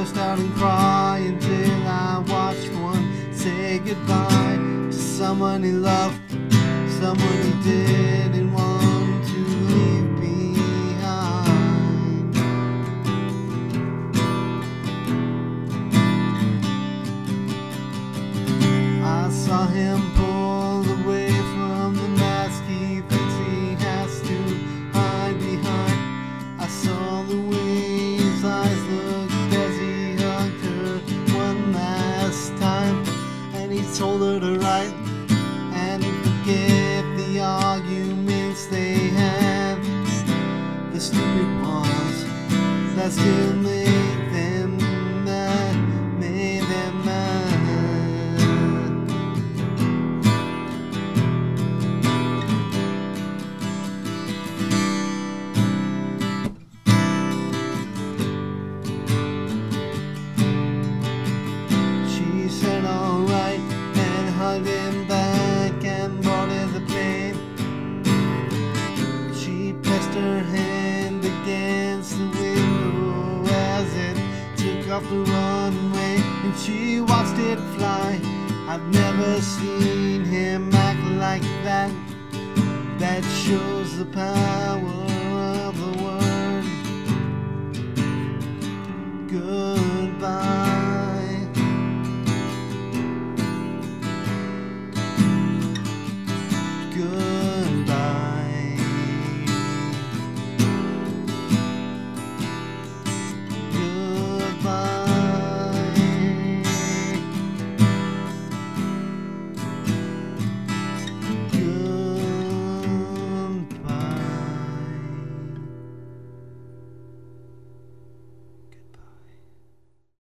burst out and cry until I watched one say goodbye to someone he loved, someone he didn't want to leave behind. I saw him pulled away from the mask he thinks he has to hide behind. I saw the way his eyes looked as he hugged her one last time, and he told her to write and forget the arguments they had, the stupid ones that still make them mad, made them mad. She said alright and hugged him back and boarded the plane. She pressed her hand against the window as it took off the runway, and she watched it fly. I've never seen him act like that. That shows the power